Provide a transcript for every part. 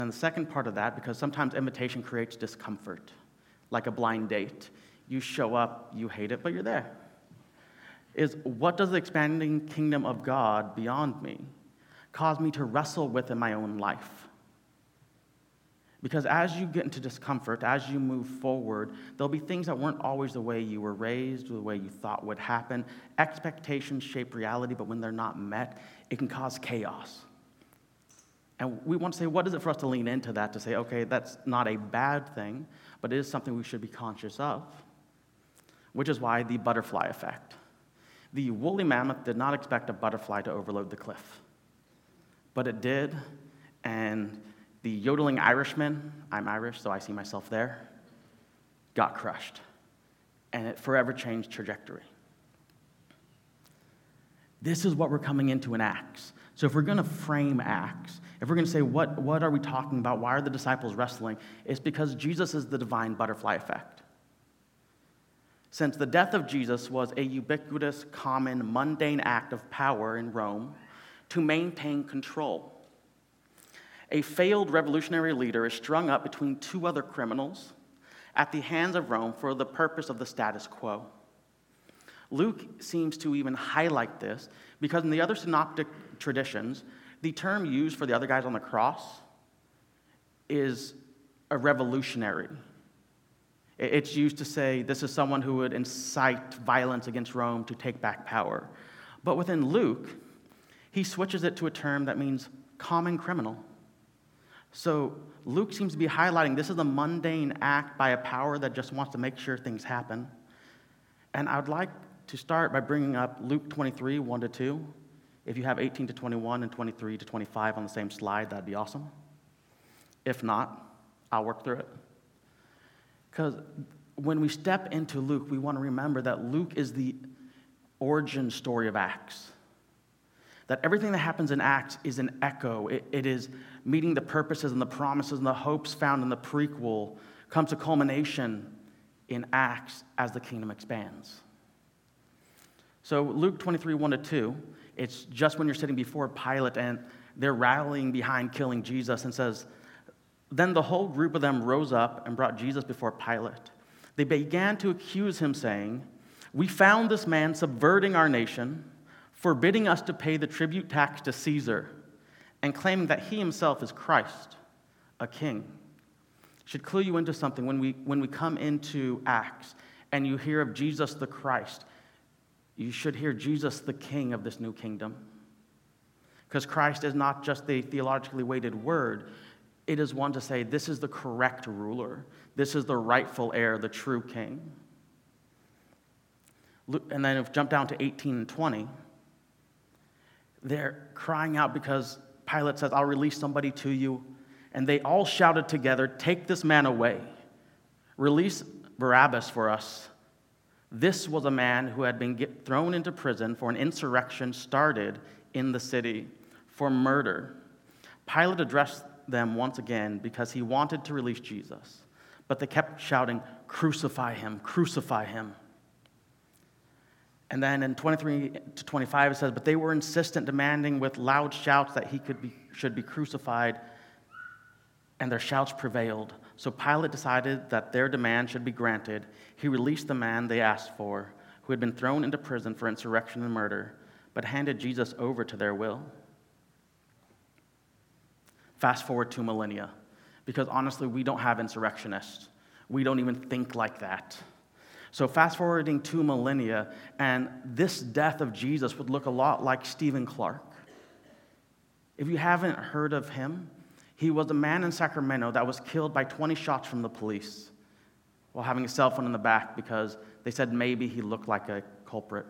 And the second part of that, because sometimes invitation creates discomfort, like a blind date. You show up, you hate it, but you're there. Is what does the expanding kingdom of God beyond me cause me to wrestle with in my own life? Because as you get into discomfort, as you move forward, there'll be things that weren't always the way you were raised, the way you thought would happen. Expectations shape reality, but when they're not met, it can cause chaos. And we want to say, what is it for us to lean into that, to say, okay, that's not a bad thing, but it is something we should be conscious of, which is why the butterfly effect. The woolly mammoth did not expect a butterfly to overload the cliff, but it did, and the yodeling Irishman, I'm Irish, so I see myself there, got crushed, and it forever changed trajectory. This is what we're coming into in Acts. So if we're going to frame Acts, if we're going to say, what are we talking about? Why are the disciples wrestling? It's because Jesus is the divine butterfly effect. Since the death of Jesus was a ubiquitous, common, mundane act of power in Rome to maintain control, a failed revolutionary leader is strung up between two other criminals at the hands of Rome for the purpose of the status quo. Luke seems to even highlight this because in the other synoptic traditions, the term used for the other guys on the cross is a revolutionary. It's used to say this is someone who would incite violence against Rome to take back power. But within Luke, he switches it to a term that means common criminal. So Luke seems to be highlighting this is a mundane act by a power that just wants to make sure things happen. And I'd like to start by bringing up Luke 23, 1-2. If you have 18 to 21 and 23 to 25 on the same slide, that'd be awesome. If not, I'll work through it. Because when we step into Luke, we want to remember that Luke is the origin story of Acts. That everything that happens in Acts is an echo. It is meeting the purposes and the promises and the hopes found in the prequel comes to culmination in Acts as the kingdom expands. So Luke 23, 1-2, it's just when you're sitting before Pilate and they're rallying behind killing Jesus and says, then the whole group of them rose up and brought Jesus before Pilate. They began to accuse him, saying, we found this man subverting our nation, forbidding us to pay the tribute tax to Caesar, and claiming that he himself is Christ, a king. Should clue you into something when we come into Acts and you hear of Jesus the Christ, you should hear Jesus the King of this new kingdom. Because Christ is not just a theologically weighted word, it is one to say this is the correct ruler, this is the rightful heir, the true king. And then if we jump down to 18 and 20, they're crying out because Pilate says, I'll release somebody to you. And they all shouted together, take this man away. Release Barabbas for us. This was a man who had been thrown into prison for an insurrection started in the city for murder. Pilate addressed them once again because he wanted to release Jesus. But they kept shouting, crucify him, crucify him. And then in 23 to 25 it says, but they were insistent, demanding with loud shouts that he should be crucified, and their shouts prevailed. So Pilate decided that their demand should be granted. He released the man they asked for, who had been thrown into prison for insurrection and murder, but handed Jesus over to their will. Fast forward 2 millennia, because honestly, we don't have insurrectionists. We don't even think like that. So fast forwarding 2 millennia, and this death of Jesus would look a lot like Stephen Clark. If you haven't heard of him, he was a man in Sacramento that was killed by 20 shots from the police while having a cell phone in the back because they said maybe he looked like a culprit.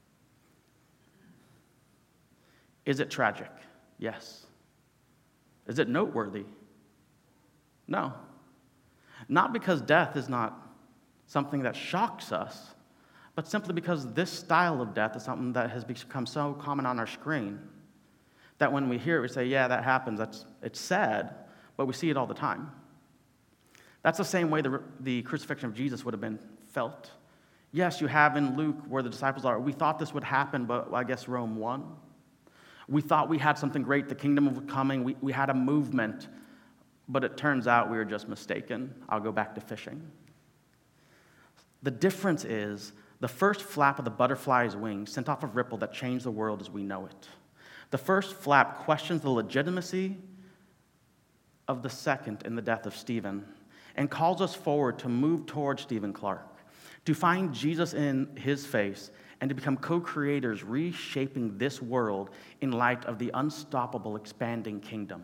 Is it tragic? Yes. Is it noteworthy? No. Not because death is not something that shocks us, but simply because this style of death is something that has become so common on our screen that when we hear it, we say, yeah, that happens. It's sad, but we see it all the time. That's the same way the crucifixion of Jesus would have been felt. Yes, you have in Luke where the disciples are, we thought this would happen, but I guess Rome won. We thought we had something great, the kingdom was coming, we had a movement. But it turns out we were just mistaken. I'll go back to fishing. The difference is the first flap of the butterfly's wings sent off a ripple that changed the world as we know it. The first flap questions the legitimacy of the second in the death of Stephen and calls us forward to move toward Stephen Clark, to find Jesus in his face, and to become co-creators reshaping this world in light of the unstoppable expanding kingdom.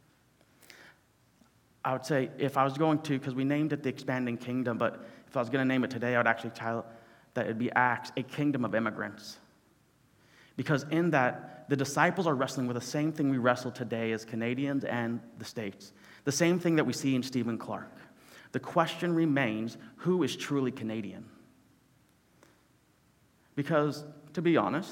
I would say if I was going to, because we named it the expanding kingdom, but if I was going to name it today, I would actually title that it'd be Acts, a kingdom of immigrants. Because in that, the disciples are wrestling with the same thing we wrestle today as Canadians and the States. The same thing that we see in Stephen Clark. The question remains, who is truly Canadian? Because, to be honest,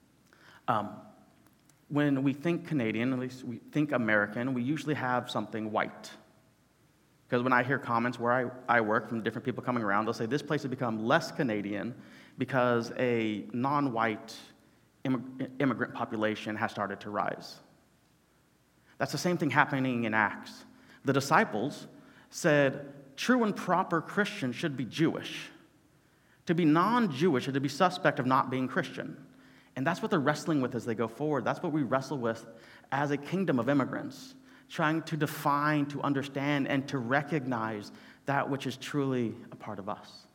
when we think Canadian, at least we think American, we usually have something white. Because when I hear comments where I work from different people coming around, they'll say this place has become less Canadian because a non-white immigrant population has started to rise. That's the same thing happening in Acts. The disciples said, true and proper Christians should be Jewish. To be non-Jewish is to be suspect of not being Christian. And that's what they're wrestling with as they go forward. That's what we wrestle with as a kingdom of immigrants, trying to define, to understand, and to recognize that which is truly a part of us.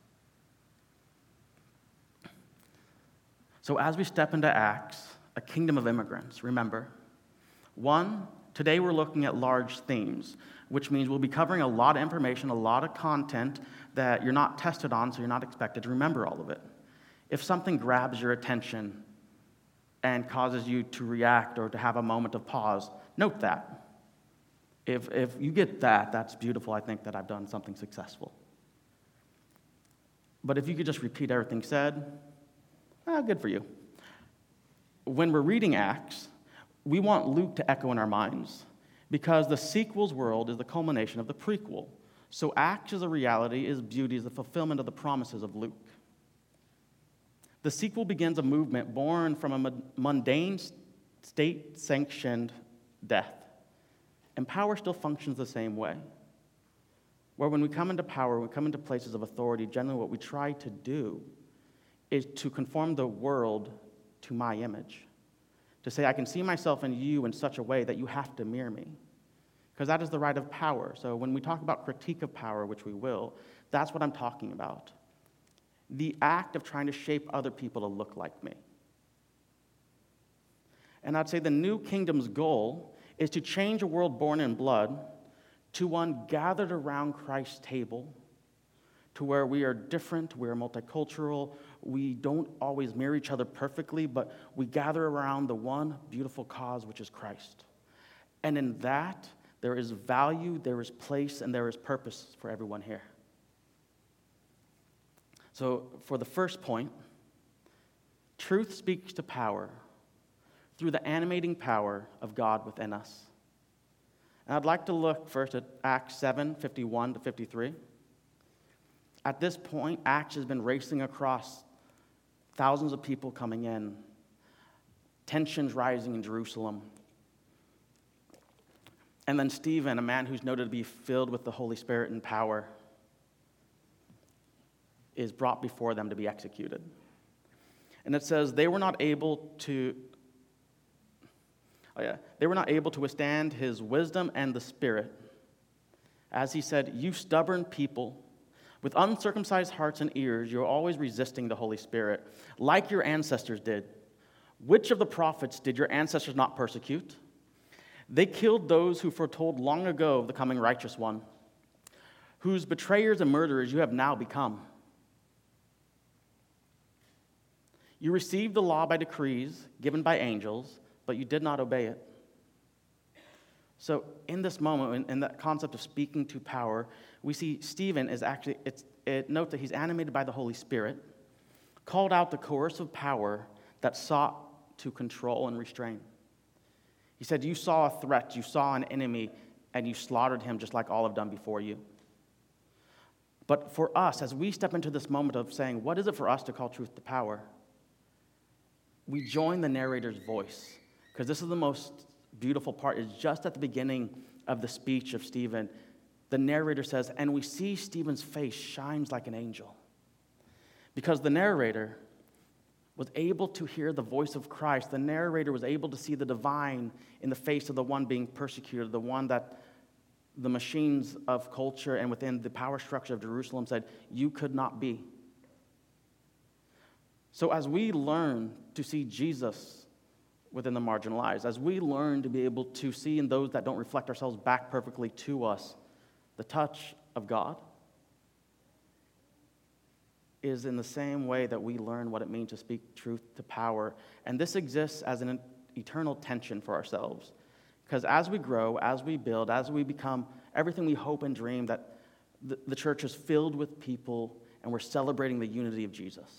So as we step into Acts, a kingdom of immigrants, remember, one, today we're looking at large themes, which means we'll be covering a lot of information, a lot of content that you're not tested on, so you're not expected to remember all of it. If something grabs your attention and causes you to react or to have a moment of pause, note that. If you get that, that's beautiful. I think that I've done something successful. But if you could just repeat everything said, good for you. When we're reading Acts, we want Luke to echo in our minds because the sequel's world is the culmination of the prequel. So Acts is a reality, is beauty, is the fulfillment of the promises of Luke. The sequel begins a movement born from a mundane, state-sanctioned death. And power still functions the same way. Where when we come into power, we come into places of authority, generally what we try to do is to conform the world to my image. To say, I can see myself in you in such a way that you have to mirror me. Because that is the right of power. So when we talk about critique of power, which we will, that's what I'm talking about. The act of trying to shape other people to look like me. And I'd say the new kingdom's goal is to change a world born in blood to one gathered around Christ's table, to where we are different, we are multicultural, we don't always mirror each other perfectly, but we gather around the one beautiful cause, which is Christ. And in that, there is value, there is place, and there is purpose for everyone here. So for the first point, truth speaks to power through the animating power of God within us. And I'd like to look first at Acts 7, 51 to 53. At this point, Acts has been racing across thousands of people coming in, tensions rising in Jerusalem. And then Stephen, a man who's noted to be filled with the Holy Spirit and power, is brought before them to be executed. And it says, they were not able to withstand his wisdom and the Spirit. As he said, you stubborn people, with uncircumcised hearts and ears, you're always resisting the Holy Spirit, like your ancestors did. Which of the prophets did your ancestors not persecute? They killed those who foretold long ago of the coming righteous one, whose betrayers and murderers you have now become. You received the law by decrees given by angels, but you did not obey it. So in this moment, in that concept of speaking to power, we see Stephen is actually, note that he's animated by the Holy Spirit, called out the coercive power that sought to control and restrain. He said, you saw a threat, you saw an enemy, and you slaughtered him just like all have done before you. But for us, as we step into this moment of saying, what is it for us to call truth to power? We join the narrator's voice, because this is the most beautiful part, is just at the beginning of the speech of Stephen, the narrator says, and we see Stephen's face shines like an angel. Because the narrator was able to hear the voice of Christ. The narrator was able to see the divine in the face of the one being persecuted, the one that the machines of culture and within the power structure of Jerusalem said, you could not be. So as we learn to see Jesus within the marginalized, as we learn to be able to see in those that don't reflect ourselves back perfectly to us, the touch of God is in the same way that we learn what it means to speak truth to power. And this exists as an eternal tension for ourselves. Because as we grow, as we build, as we become everything we hope and dream, that the church is filled with people and we're celebrating the unity of Jesus,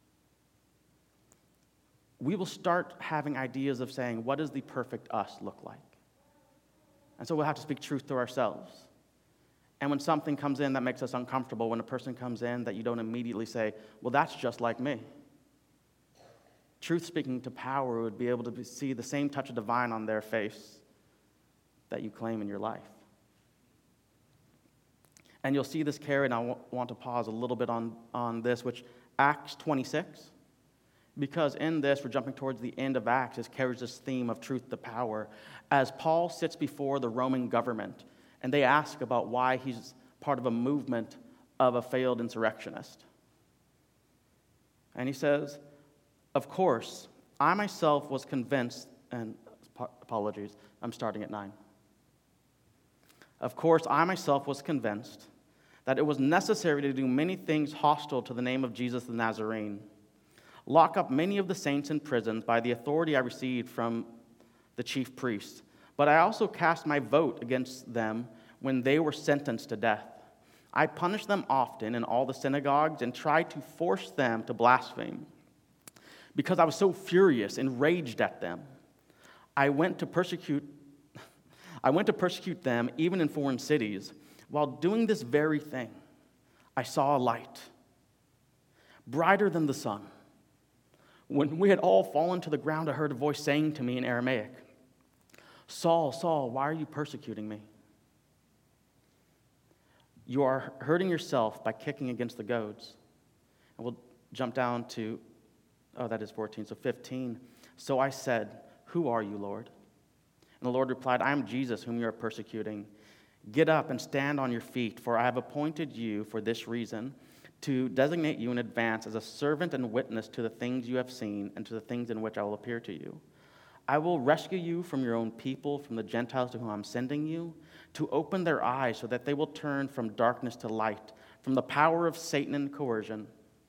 we will start having ideas of saying, what does the perfect us look like? And so we'll have to speak truth to ourselves. And when something comes in that makes us uncomfortable, when a person comes in that you don't immediately say, well, that's just like me. Truth speaking to power would be able to see the same touch of divine on their face that you claim in your life. And you'll see this carried, and I want to pause a little bit on this, which Acts 26, because in this, we're jumping towards the end of Acts, it carries this theme of truth to power. As Paul sits before the Roman government, and they ask about why he's part of a movement of a failed insurrectionist. And he says, of course, I myself was convinced, and apologies, I'm starting at 9. Of course, I myself was convinced that it was necessary to do many things hostile to the name of Jesus the Nazarene, lock up many of the saints in prisons by the authority I received from the chief priests. But I also cast my vote against them when they were sentenced to death. I punished them often in all the synagogues and tried to force them to blaspheme. Because I was so furious and raged at them, I went to persecute them even in foreign cities. While doing this very thing, I saw a light, brighter than the sun. When we had all fallen to the ground, I heard a voice saying to me in Aramaic, Saul, Saul, why are you persecuting me? You are hurting yourself by kicking against the goads. And we'll jump down to, that is 14, so 15. So I said, who are you, Lord? And the Lord replied, I am Jesus, whom you are persecuting. Get up and stand on your feet, for I have appointed you for this reason, to designate you in advance as a servant and witness to the things you have seen and to the things in which I will appear to you. I will rescue you from your own people, from the Gentiles to whom I'm sending you, to open their eyes so that they will turn from darkness to light, from the power of Satan and coercion,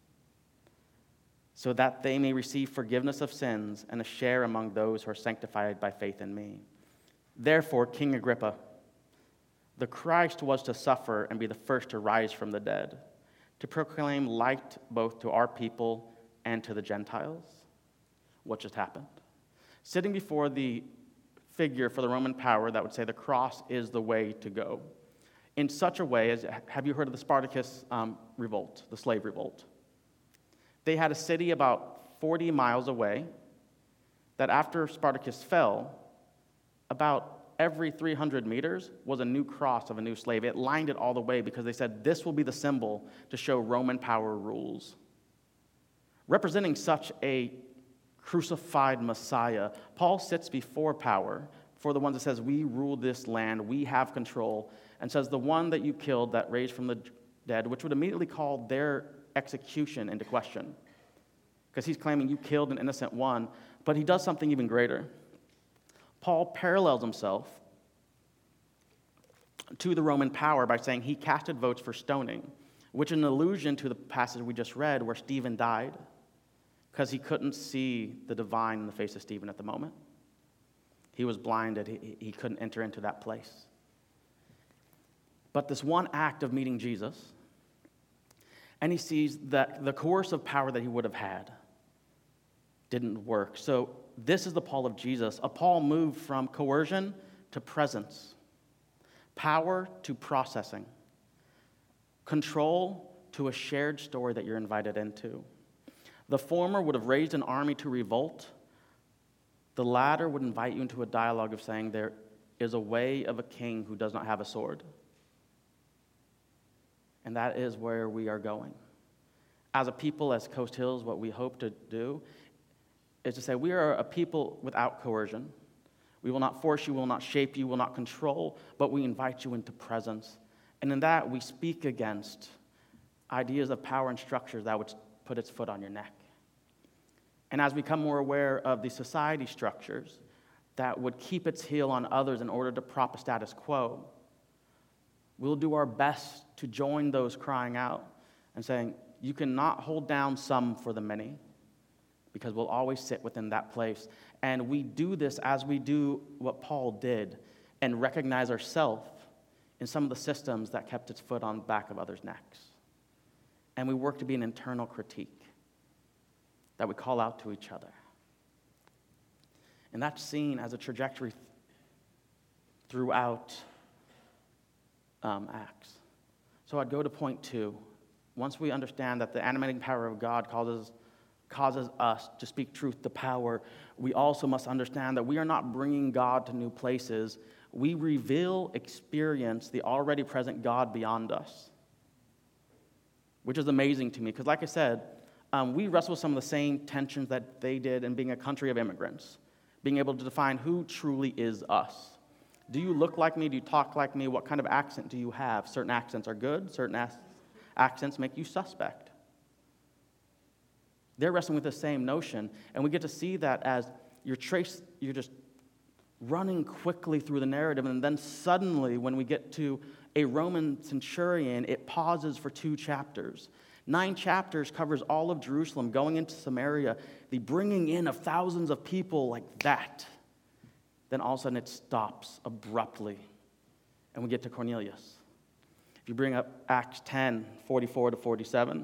so that they may receive forgiveness of sins and a share among those who are sanctified by faith in me. Therefore, King Agrippa, the Christ was to suffer and be the first to rise from the dead, to proclaim light both to our people and to the Gentiles. What just happened? Sitting before the figure for the Roman power that would say the cross is the way to go. In such a way as, have you heard of the Spartacus revolt, the slave revolt? They had a city about 40 miles away that after Spartacus fell, about every 300 meters was a new cross of a new slave. It lined it all the way because they said this will be the symbol to show Roman power rules. Representing such a crucified Messiah, Paul sits before power, for the ones that says, we rule this land, we have control, and says the one that you killed that raised from the dead, which would immediately call their execution into question. Because he's claiming you killed an innocent one, but he does something even greater. Paul parallels himself to the Roman power by saying he casted votes for stoning, which is an allusion to the passage we just read where Stephen died, because he couldn't see the divine in the face of Stephen at the moment. He was blinded. He couldn't enter into that place. But this one act of meeting Jesus, and he sees that the coercive power that he would have had didn't work. So this is the Paul of Jesus. A Paul moved from coercion to presence, power to processing, control to a shared story that you're invited into. The former would have raised an army to revolt. The latter would invite you into a dialogue of saying there is a way of a king who does not have a sword. And that is where we are going. As a people, as Coast Hills, what we hope to do is to say we are a people without coercion. We will not force you, we will not shape you, we will not control, but we invite you into presence. And in that, we speak against ideas of power and structures that would put its foot on your neck. And as we become more aware of the society structures that would keep its heel on others in order to prop a status quo, we'll do our best to join those crying out and saying, you cannot hold down some for the many, because we'll always sit within that place. And we do this as we do what Paul did and recognize ourselves in some of the systems that kept its foot on the back of others' necks. And we work to be an internal critique that we call out to each other. And that's seen as a trajectory throughout Acts. So I'd go to point 2. Once we understand that the animating power of God causes us to speak truth to power, we also must understand that we are not bringing God to new places. We experience the already present God beyond us, which is amazing to me, because like I said, we wrestle with some of the same tensions that they did in being a country of immigrants, being able to define who truly is us. Do you look like me? Do you talk like me? What kind of accent do you have? Certain accents are good. Certain accents make you suspect. They're wrestling with the same notion, and we get to see that as you're just running quickly through the narrative, and then suddenly when we get to a Roman centurion, it pauses for 2 chapters. 9 chapters covers all of Jerusalem, going into Samaria, the bringing in of thousands of people like that. Then all of a sudden it stops abruptly, and we get to Cornelius. If you bring up Acts 10, 44 to 47,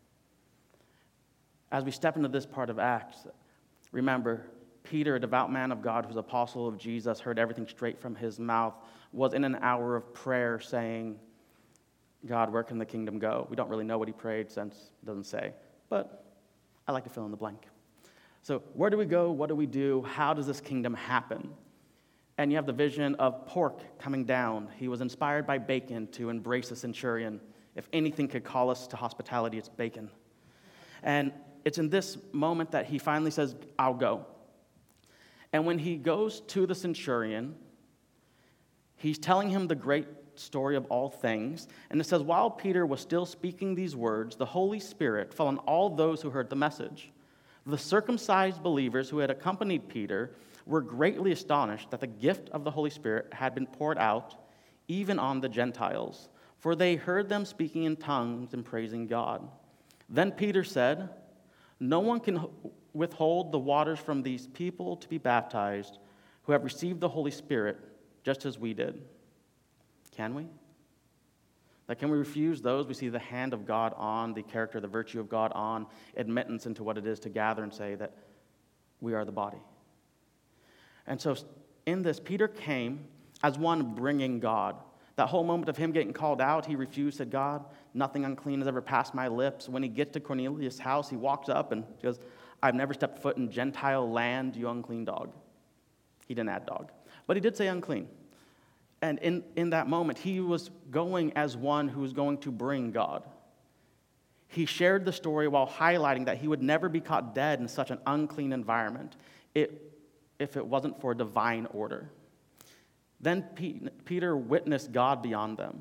as we step into this part of Acts, remember, Peter, a devout man of God who's apostle of Jesus, heard everything straight from his mouth, was in an hour of prayer saying, God, where can the kingdom go? We don't really know what he prayed since it doesn't say, but I like to fill in the blank. So where do we go? What do we do? How does this kingdom happen? And you have the vision of pork coming down. He was inspired by bacon to embrace the centurion. If anything could call us to hospitality, it's bacon. And it's in this moment that he finally says, I'll go. And when he goes to the centurion, he's telling him the great story of all things. And it says, while Peter was still speaking these words, the Holy Spirit fell on all those who heard the message. The circumcised believers who had accompanied Peter were greatly astonished that the gift of the Holy Spirit had been poured out even on the Gentiles, for they heard them speaking in tongues and praising God. Then Peter said, no one can withhold the waters from these people to be baptized who have received the Holy Spirit just as we did. Can we? Like, can we refuse those? We see the hand of God on, the character, the virtue of God on, admittance into what it is to gather and say that we are the body. And so in this, Peter came as one bringing God. That whole moment of him getting called out, he refused, said, God, nothing unclean has ever passed my lips. When he gets to Cornelius' house, he walks up and goes, I've never stepped foot in Gentile land, you unclean dog. He didn't add dog, but he did say unclean. And in that moment, he was going as one who was going to bring God. He shared the story while highlighting that he would never be caught dead in such an unclean environment if it wasn't for divine order. Then Peter witnessed God beyond them.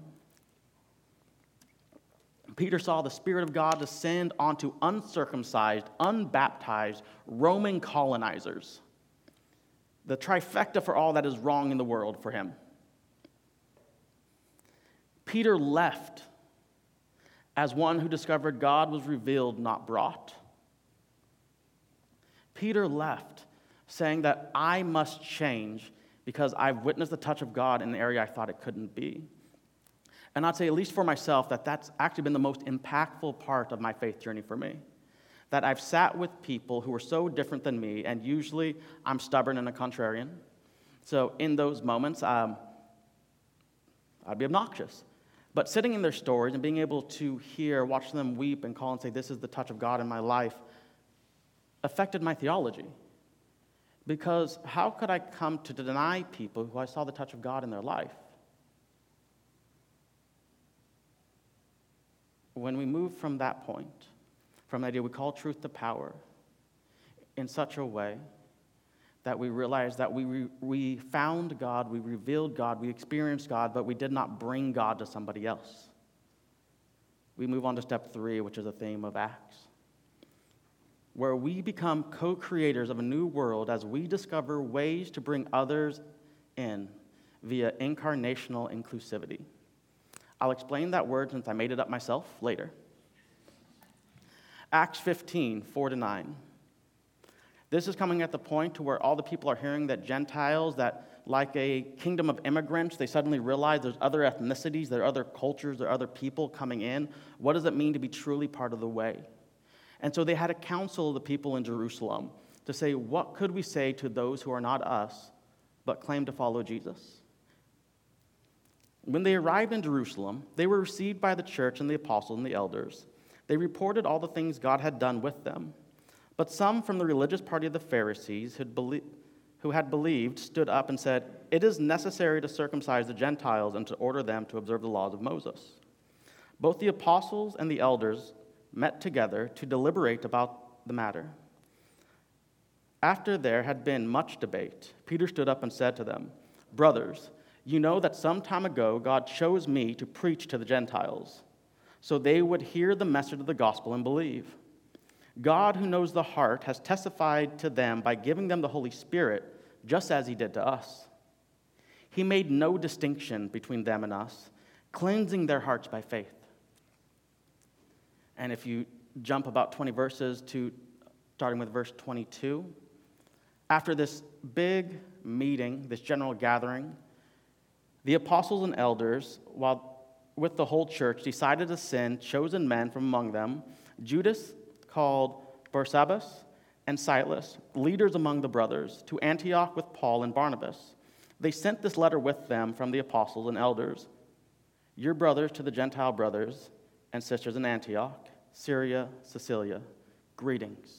Peter saw the Spirit of God descend onto uncircumcised, unbaptized Roman colonizers. The trifecta for all that is wrong in the world for him. Peter left as one who discovered God was revealed, not brought. Peter left saying that I must change because I've witnessed the touch of God in an area I thought it couldn't be. And I'd say, at least for myself, that's actually been the most impactful part of my faith journey for me. That I've sat with people who are so different than me, and usually I'm stubborn and a contrarian. So in those moments, I'd be obnoxious. But sitting in their stories and being able to watch them weep and call and say, this is the touch of God in my life, affected my theology. Because how could I come to deny people who I saw the touch of God in their life? When we move from that point, from the idea we call truth to power, in such a way that we realize that we found God, we revealed God, we experienced God, but we did not bring God to somebody else. We move on to step 3, which is the theme of Acts, where we become co-creators of a new world as we discover ways to bring others in via incarnational inclusivity. I'll explain that word since I made it up myself later. Acts 15, 4-9. This is coming at the point to where all the people are hearing that Gentiles, that like a kingdom of immigrants, they suddenly realize there's other ethnicities, there are other cultures, there are other people coming in. What does it mean to be truly part of the way? And so they had a council of the people in Jerusalem to say, what could we say to those who are not us, but claim to follow Jesus? When they arrived in Jerusalem, they were received by the church and the apostles and the elders. They reported all the things God had done with them. But some from the religious party of the Pharisees who had believed stood up and said, "It is necessary to circumcise the Gentiles and to order them to observe the laws of Moses." Both the apostles and the elders met together to deliberate about the matter. After there had been much debate, Peter stood up and said to them, "Brothers, you know that some time ago God chose me to preach to the Gentiles, so they would hear the message of the gospel and believe. God, who knows the heart, has testified to them by giving them the Holy Spirit, just as he did to us. He made no distinction between them and us, cleansing their hearts by faith." And if you jump about 20 verses to starting with verse 22, after this big meeting, this general gathering, the apostles and elders, while with the whole church, decided to send chosen men from among them, Judas, called Barsabbas, and Silas, leaders among the brothers, to Antioch with Paul and Barnabas. They sent this letter with them from the apostles and elders. "Your brothers to the Gentile brothers and sisters in Antioch, Syria, Cilicia, greetings."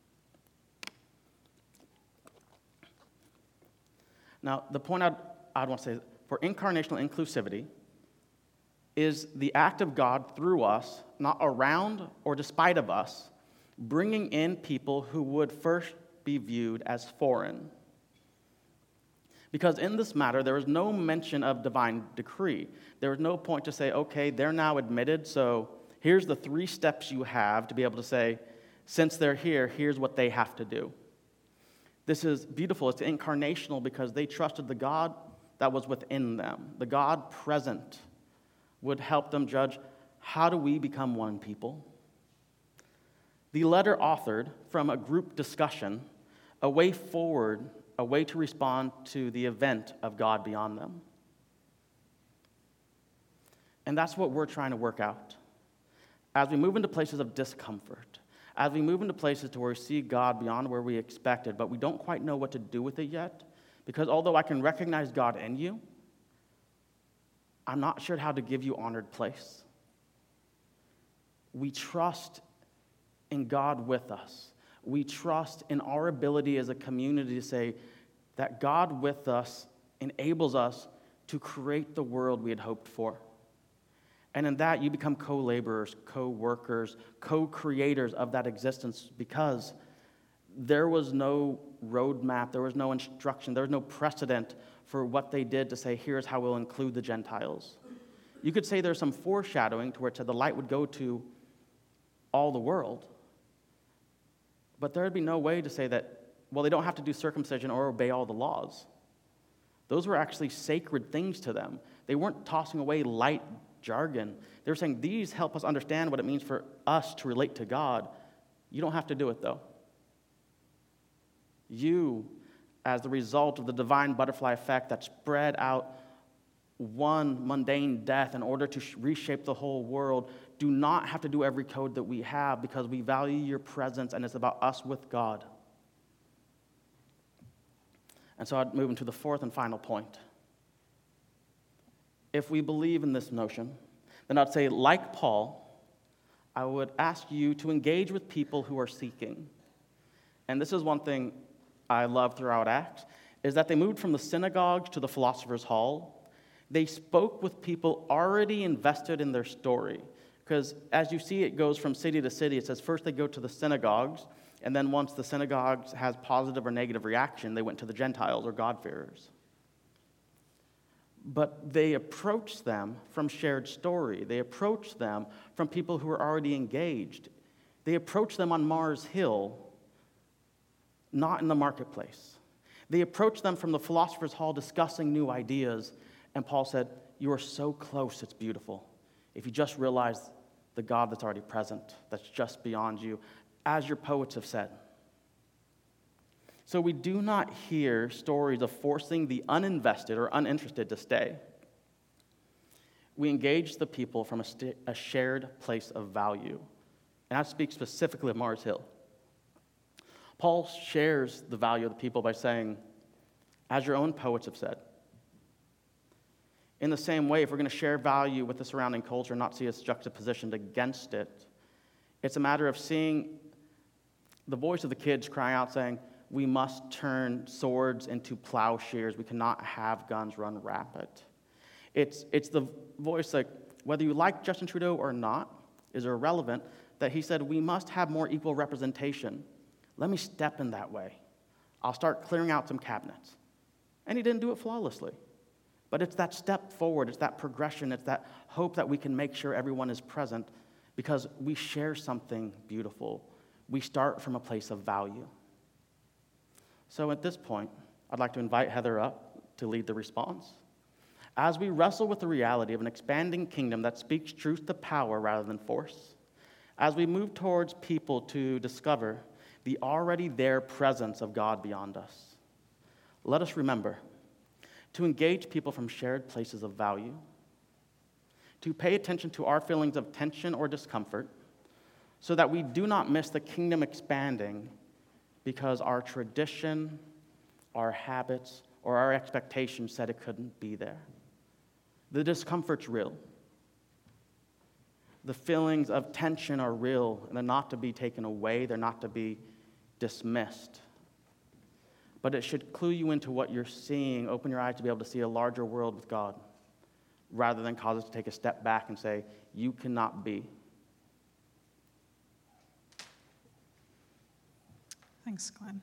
Now, the point I'd want to say is, for incarnational inclusivity is the act of God through us, not around or despite of us, bringing in people who would first be viewed as foreign. Because in this matter, there is no mention of divine decree. There is no point to say, okay, they're now admitted, so here's the 3 steps you have to be able to say, since they're here, here's what they have to do. This is beautiful. It's incarnational because they trusted the God that was within them. The God present would help them judge, how do we become one people? The letter authored from a group discussion, a way forward, a way to respond to the event of God beyond them. And that's what we're trying to work out. As we move into places of discomfort, as we move into places to where we see God beyond where we expected, but we don't quite know what to do with it yet, because although I can recognize God in you, I'm not sure how to give you honored place. We trust in God with us. We trust in our ability as a community to say that God with us enables us to create the world we had hoped for. And in that, you become co-laborers, co-workers, co-creators of that existence, because there was no roadmap, there was no instruction, there was no precedent for what they did to say, here's how we'll include the Gentiles. You could say there's some foreshadowing to where it said the light would go to all the world. But there would be no way to say that, well, they don't have to do circumcision or obey all the laws. Those were actually sacred things to them. They weren't tossing away light jargon. They were saying, these help us understand what it means for us to relate to God. You don't have to do it, though. You, as the result of the divine butterfly effect that spread out one mundane death in order to reshape the whole world, do not have to do every code that we have, because we value your presence and it's about us with God. And so I'd move into the 4th and final point. If we believe in this notion, then I'd say, like Paul, I would ask you to engage with people who are seeking. And this is one thing I love throughout Acts is that they moved from the synagogues to the philosopher's hall. They spoke with people already invested in their story. Because as you see, it goes from city to city. It says first they go to the synagogues, and then once the synagogues has positive or negative reaction, they went to the Gentiles or God-fearers. But they approached them from shared story. They approached them from people who were already engaged. They approached them on Mars Hill, not in the marketplace. They approached them from the philosopher's hall discussing new ideas, and Paul said, "You are so close, it's beautiful. If you just realize the God that's already present, that's just beyond you, as your poets have said." So we do not hear stories of forcing the uninvested or uninterested to stay. We engage the people from a shared place of value. And I speak specifically of Mars Hill. Paul shares the value of the people by saying, as your own poets have said. In the same way, if we're going to share value with the surrounding culture, not see us juxtapositioned against it, it's a matter of seeing the voice of the kids crying out saying, we must turn swords into plowshares. We cannot have guns run rapid. It's the voice, like, whether you like Justin Trudeau or not is irrelevant, that he said we must have more equal representation. Let me step in that way. I'll start clearing out some cabinets. And he didn't do it flawlessly. But it's that step forward, it's that progression, it's that hope that we can make sure everyone is present because we share something beautiful. We start from a place of value. So at this point, I'd like to invite Heather up to lead the response. As we wrestle with the reality of an expanding kingdom that speaks truth to power rather than force, as we move towards people to discover the already there presence of God beyond us, let us remember to engage people from shared places of value, to pay attention to our feelings of tension or discomfort, so that we do not miss the kingdom expanding because our tradition, our habits, or our expectations said it couldn't be there. The discomfort's real. The feelings of tension are real, and they're not to be taken away. They're not to be dismissed. But it should clue you into what you're seeing, open your eyes to be able to see a larger world with God, rather than cause us to take a step back and say, you cannot be. Thanks, Glenn.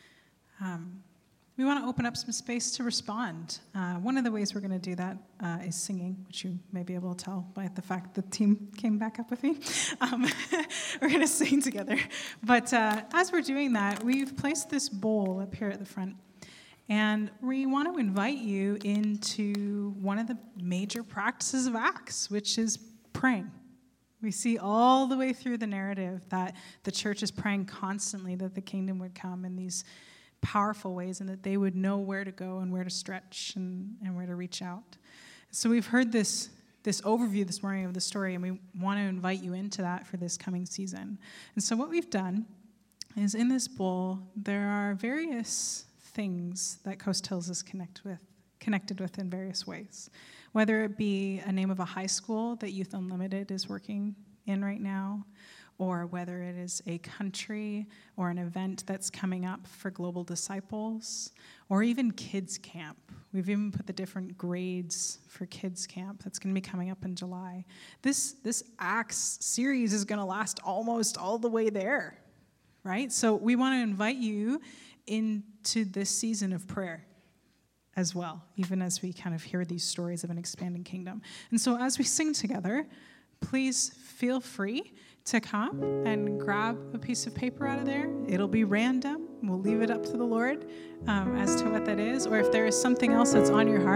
We want to open up some space to respond. One of the ways we're going to do that is singing, which you may be able to tell by the fact the team came back up with me. We're going to sing together. But as we're doing that, we've placed this bowl up here at the front. And we want to invite you into one of the major practices of Acts, which is praying. We see all the way through the narrative that the church is praying constantly that the kingdom would come in these powerful ways and that they would know where to go and where to stretch and where to reach out. So we've heard this overview this morning of the story, and we want to invite you into that for this coming season. And so what we've done is in this bowl, there are various things that Coast Hills is connected with in various ways. Whether it be a name of a high school that Youth Unlimited is working in right now, or whether it is a country or an event that's coming up for Global Disciples, or even Kids Camp. We've even put the different grades for Kids Camp that's going to be coming up in July. This Acts series is going to last almost all the way there, right? So we want to invite you into this season of prayer as well, even as we kind of hear these stories of an expanding kingdom. And so as we sing together, please feel free to come and grab a piece of paper out of there. It'll be random. We'll leave it up to the Lord as to what that is. Or if there is something else that's on your heart,